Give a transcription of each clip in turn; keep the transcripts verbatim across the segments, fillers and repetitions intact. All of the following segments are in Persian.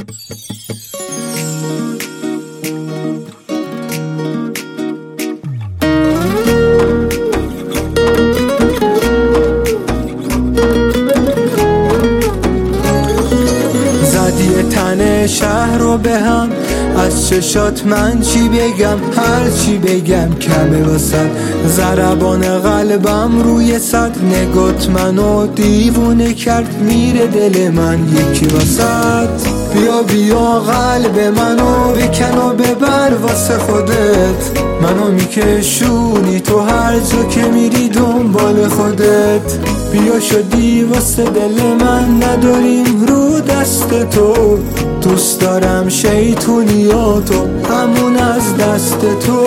تن شهر رو به هم، از چشات من چی بگم، هر چی بگم کمه واسد. ضربان قلبم روی صد، نگات منو دیوونه کرد، میره دل من یکی واسد. بیا بیا قلب منو بکن و ببر واسه خودت، منو میکشونی تو هر جا که میری دنبال خودت. بیا شدی واسه دل من، نداریم رو دست تو، دوست دارم شیطونیاتو همون از دست تو.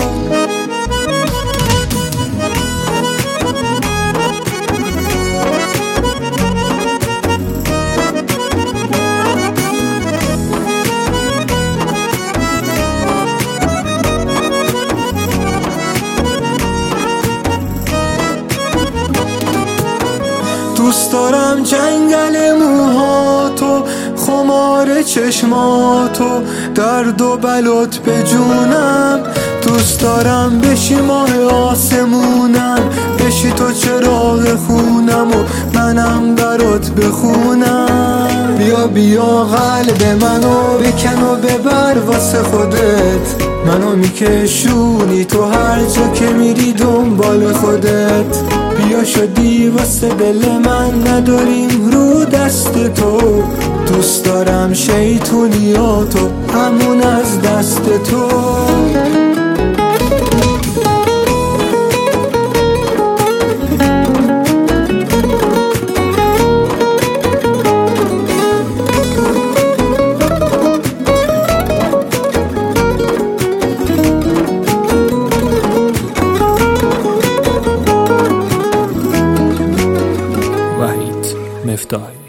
دوست دارم جنگل موهاتو، خمار چشماتو، درد و بلات به جونم. دوست دارم بشی ماه آسمونم، بشی تو چراغ خونم و منم برات بخونم. بیا بیا قلب منو بکن و ببر واسه خودت، منو میکشونی تو هر جا که میری دنبال خودت. بیا شدی واسه دل من، نداریم رو دست تو، دوست دارم شیطونیاتو همون از دست تو. مفتاحی